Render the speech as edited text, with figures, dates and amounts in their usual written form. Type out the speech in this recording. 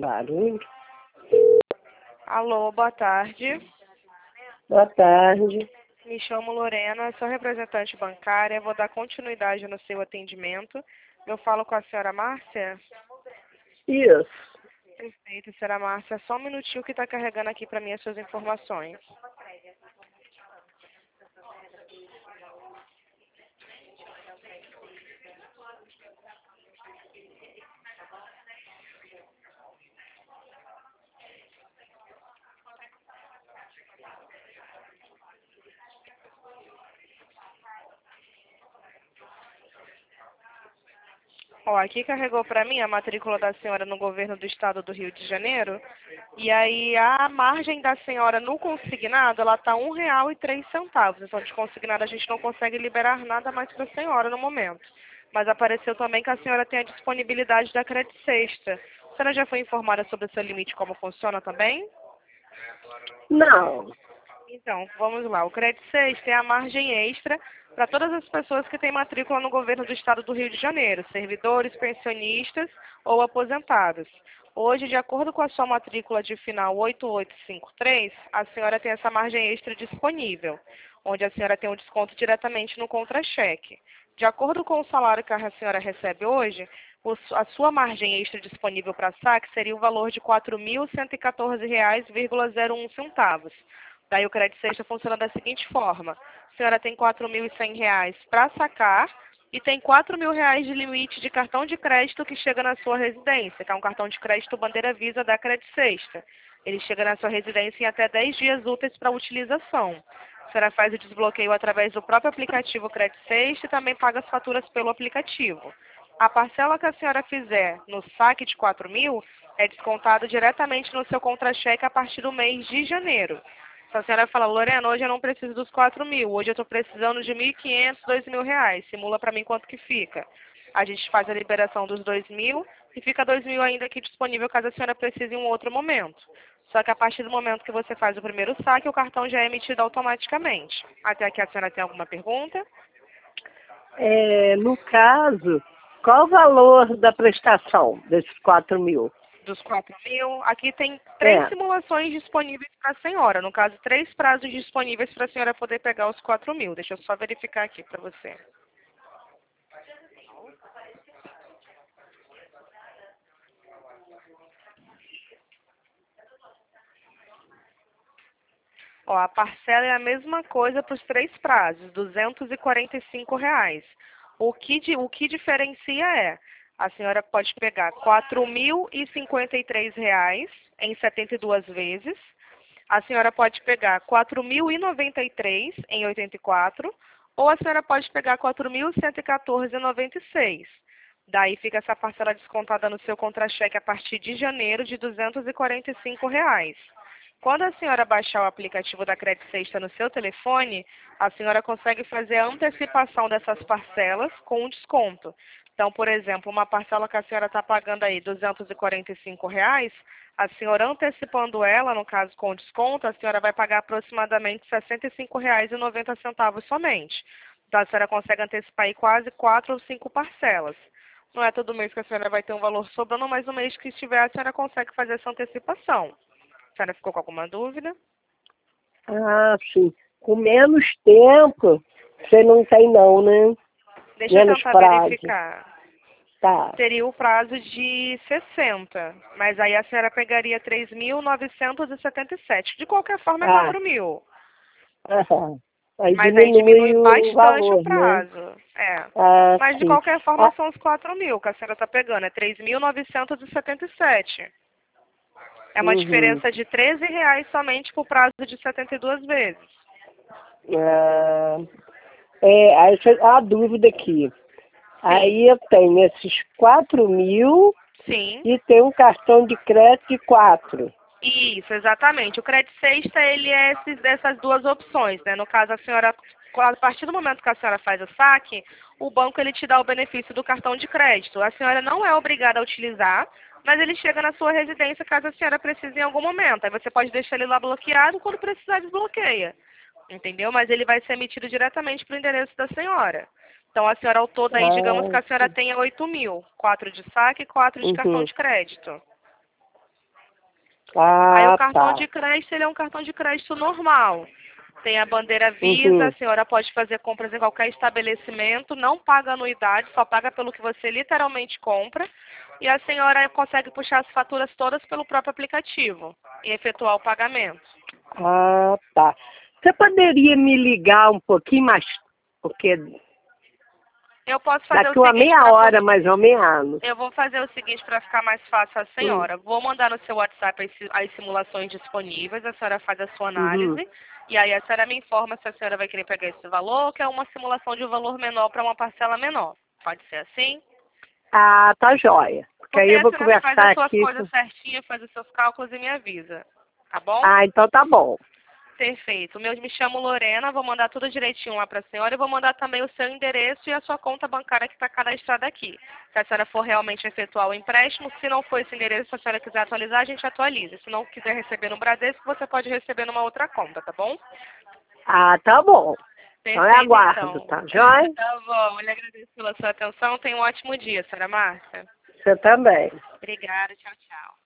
Barulho. Alô, boa tarde. Boa tarde. Me chamo Lorena, sou representante bancária, vou dar continuidade no seu atendimento. Eu falo com a senhora Márcia? Isso. Perfeito, senhora Márcia. Só um minutinho que está carregando aqui para mim as suas informações. Ó, aqui carregou para mim a matrícula da senhora no governo do estado do Rio de Janeiro. E aí a margem da senhora no consignado, ela está R$ 1,03. Então de consignado a gente não consegue liberar nada mais para a senhora no momento. Mas apareceu também que a senhora tem a disponibilidade da Credit Sexta. A senhora já foi informada sobre o seu limite, como funciona também? Não. Então, vamos lá. O Credit Sexta é a margem extra para todas as pessoas que têm matrícula no governo do estado do Rio de Janeiro, servidores, pensionistas ou aposentados. Hoje, de acordo com a sua matrícula de final 8853, a senhora tem essa margem extra disponível, onde a senhora tem um desconto diretamente no contra-cheque. De acordo com o salário que a senhora recebe hoje, a sua margem extra disponível para saque seria o valor de R$ 4.114,01. Daí o Credit Sexta funciona da seguinte forma: a senhora tem R$ 4.100 para sacar e tem R$ 4.000 de limite de cartão de crédito que chega na sua residência, que é um cartão de crédito bandeira Visa da Credit Sexta. Ele chega na sua residência em até 10 dias úteis para utilização. A senhora faz o desbloqueio através do próprio aplicativo Credit Sexta e também paga as faturas pelo aplicativo. A parcela que a senhora fizer no saque de 4.000 é descontado diretamente no seu contra-cheque a partir do mês de janeiro. Se a senhora fala, Lorena, hoje eu não preciso dos 4.000, hoje eu estou precisando de 1.500, R$ 2.000, simula para mim quanto que fica. A gente faz a liberação dos 2.000 e fica 2.000 ainda aqui disponível caso a senhora precise em um outro momento. Só que a partir do momento que você faz o primeiro saque, o cartão já é emitido automaticamente. Até aqui a senhora tem alguma pergunta? No caso, qual o valor da prestação desses 4.000? Dos 4.000, aqui tem 3 É. simulações disponíveis para a senhora. No caso, 3 prazos disponíveis para a senhora poder pegar os 4.000. Deixa eu só verificar aqui para você. Ó, a parcela é a mesma coisa para os 3 prazos, R$ 245. O que diferencia é, a senhora pode pegar R$ 4.053 em 72 vezes, a senhora pode pegar R$ 4.093 em 84, ou a senhora pode pegar R$ 4.114,96. Daí fica essa parcela descontada no seu contra-cheque a partir de janeiro de R$ 245. Quando a senhora baixar o aplicativo da Credit Sexta no seu telefone, a senhora consegue fazer a antecipação dessas parcelas com um desconto. Então, por exemplo, uma parcela que a senhora está pagando aí R$ 245, a senhora antecipando ela, no caso com desconto, a senhora vai pagar aproximadamente R$ 65,90 somente. Então, a senhora consegue antecipar aí quase 4 ou 5 parcelas. Não é todo mês que a senhora vai ter um valor sobrando, mas no mês que estiver, a senhora consegue fazer essa antecipação. A senhora ficou com alguma dúvida? Ah, sim. Com menos tempo, você não tem não, né? Deixa eu Menos tentar prazo. verificar. Tá. Seria o prazo de 60, mas aí a senhora pegaria 3.977. De qualquer forma, é Ah, 4.000. aham. Aí Mas aí diminui diminui o bastante o valor, né? prazo. É. Ah, Mas de sim. qualquer forma, Ah, são os 4.000 que a senhora está pegando. É 3.977. É uma uhum. diferença de R$ 13 somente por prazo de 72 vezes. Ah, aí a dúvida aqui. Sim. Aí eu tenho esses 4.000 Sim. e tem um cartão de crédito de 4. Isso, exatamente. O Credit Sexta, ele é dessas duas opções, né? No caso, a senhora, a partir do momento que a senhora faz o saque, o banco ele te dá o benefício do cartão de crédito. A senhora não é obrigada a utilizar, mas ele chega na sua residência caso a senhora precise em algum momento. Aí você pode deixar ele lá bloqueado, quando precisar desbloqueia. Entendeu? Mas ele vai ser emitido diretamente para o endereço da senhora. Então, a senhora ao todo aí, digamos que Ah, a senhora tenha 8.000. 4 de saque e 4 de cartão uhum. de crédito. Aí Ah, o cartão tá. de crédito, ele é um cartão de crédito normal. Tem a bandeira Visa, a senhora pode fazer compras em qualquer estabelecimento, não paga anuidade, só paga pelo que você literalmente compra. E a senhora consegue puxar as faturas todas pelo próprio aplicativo e efetuar o pagamento. Ah, tá. Você poderia me ligar um pouquinho mais, porque Eu posso fazer o daqui uma seguinte meia para hora mais ou menos. eu vou fazer o seguinte para ficar mais fácil a Hum, senhora. Vou mandar no seu WhatsApp as simulações disponíveis, a senhora faz a sua uhum. análise e aí a senhora me informa se a senhora vai querer pegar esse valor ou quer uma simulação de um valor menor para uma parcela menor. Pode ser assim? Ah, tá joia. Porque Porque aí aí eu a vou senhora faz as conversar suas aqui coisas com... certinho, faz os seus cálculos e me avisa. Tá bom? Ah, então tá bom. Perfeito. Me chamo Lorena, vou mandar tudo direitinho lá para a senhora e vou mandar também o seu endereço e a sua conta bancária que está cadastrada aqui. Se a senhora for realmente efetuar o empréstimo, se não for esse endereço, se a senhora quiser atualizar, a gente atualiza. Se não quiser receber no Bradesco, você pode receber numa outra conta, tá bom? Ah, tá bom. Então eu Perfeito, aguardo, então. tá joia? Tá bom. Eu lhe agradeço pela sua atenção. Tenha um ótimo dia, senhora Márcia. Você também. Obrigada. Tchau, tchau.